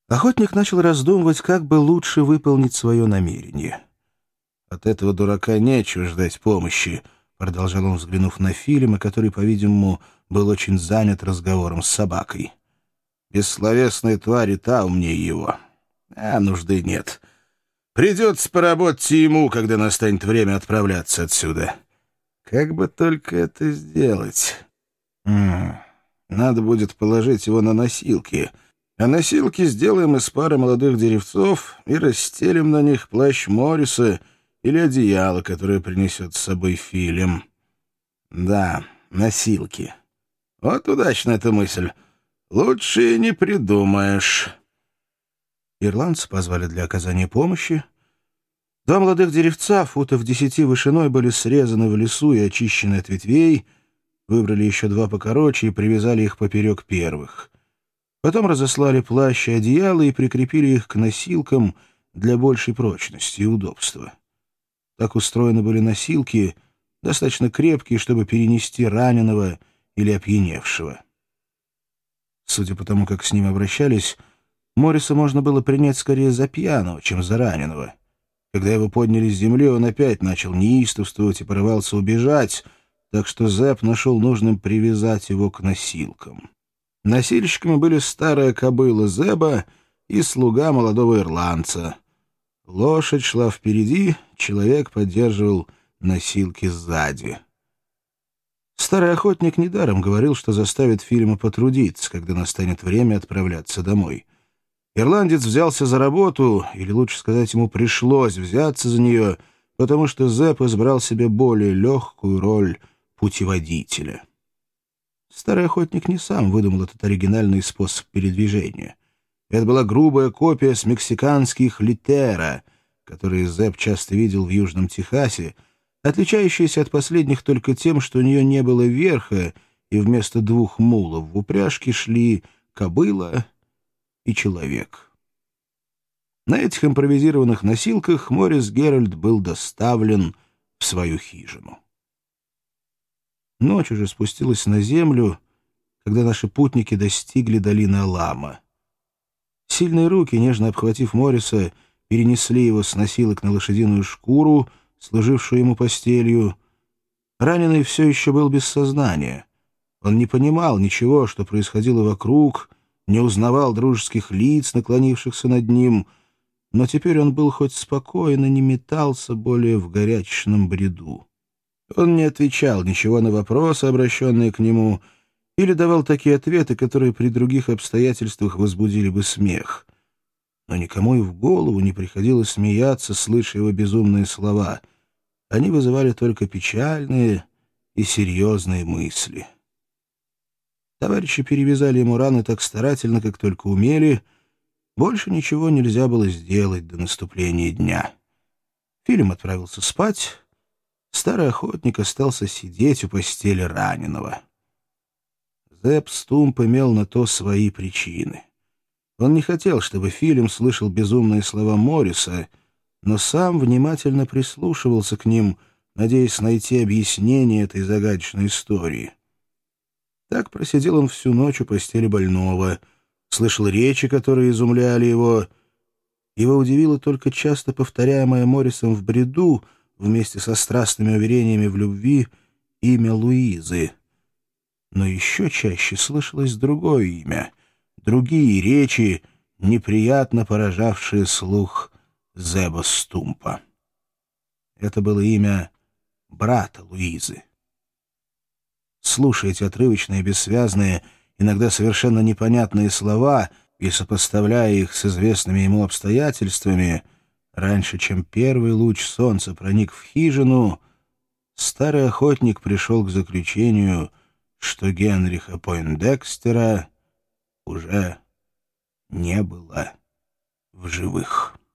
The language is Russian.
Охотник начал раздумывать, как бы лучше выполнить свое намерение. «От этого дурака нечего ждать помощи», — продолжал он, взглянув на Филима, который, по-видимому, был очень занят разговором с собакой. «Бессловесная тварь и та умнее его. А нужды нет. Придется поработать и ему, когда настанет время отправляться отсюда. Как бы только это сделать? Надо будет положить его на носилки». А носилки сделаем из пары молодых деревцов и расстелим на них плащ Морриса или одеяло, которое принесет с собой Филим. Да, носилки. Вот удачная эта мысль. Лучше и не придумаешь. Ирландцы позвали для оказания помощи. Два молодых деревца, футов 10 вышиной, были срезаны в лесу и очищены от ветвей, выбрали еще два покороче и привязали их поперек первых. Потом разослали плащ и одеяло и прикрепили их к носилкам для большей прочности и удобства. Так устроены были носилки, достаточно крепкие, чтобы перенести раненого или опьяневшего. Судя по тому, как с ним обращались, Морриса можно было принять скорее за пьяного, чем за раненого. Когда его подняли с земли, он опять начал неистовствовать и порывался убежать, так что Зэп нашел нужным привязать его к носилкам. Носильщиками были старая кобыла Зеба и слуга молодого ирландца. Лошадь шла впереди, человек поддерживал носилки сзади. Старый охотник недаром говорил, что заставит Филима потрудиться, когда настанет время отправляться домой. Ирландец взялся за работу, или лучше сказать, ему пришлось взяться за нее, потому что Зеб избрал себе более легкую роль путеводителя. Старый охотник не сам выдумал этот оригинальный способ передвижения. Это была грубая копия с мексиканских литера, которые Зеб часто видел в Южном Техасе, отличающаяся от последних только тем, что у нее не было верха, и вместо двух мулов в упряжке шли кобыла и человек. На этих импровизированных носилках Моррис Геральт был доставлен в свою хижину. Ночь уже спустилась на землю, когда наши путники достигли долины Алама. Сильные руки, нежно обхватив Морриса, перенесли его с носилок на лошадиную шкуру, служившую ему постелью. Раненый все еще был без сознания. Он не понимал ничего, что происходило вокруг, не узнавал дружеских лиц, наклонившихся над ним, но теперь он был хоть спокоен и не метался более в горячечном бреду. Он не отвечал ничего на вопросы, обращенные к нему, или давал такие ответы, которые при других обстоятельствах возбудили бы смех. Но никому и в голову не приходило смеяться, слыша его безумные слова. Они вызывали только печальные и серьезные мысли. Товарищи перевязали ему раны так старательно, как только умели. Больше ничего нельзя было сделать до наступления дня. Филим отправился спать. Старый охотник остался сидеть у постели раненого. Зэп Стумп имел на то свои причины. Он не хотел, чтобы Филим слышал безумные слова Морриса, но сам внимательно прислушивался к ним, надеясь найти объяснение этой загадочной истории. Так просидел он всю ночь у постели больного, слышал речи, которые изумляли его. Его удивило только часто повторяемое Моррисом в бреду, вместе со страстными уверениями в любви, имя Луизы. Но еще чаще слышалось другое имя, другие речи, неприятно поражавшие слух Зеба Стумпа. Это было имя брата Луизы. Слушая эти отрывочные, бессвязные, иногда совершенно непонятные слова и сопоставляя их с известными ему обстоятельствами, раньше, чем первый луч солнца проник в хижину, старый охотник пришел к заключению, что Генриха Пойндекстера уже не было в живых.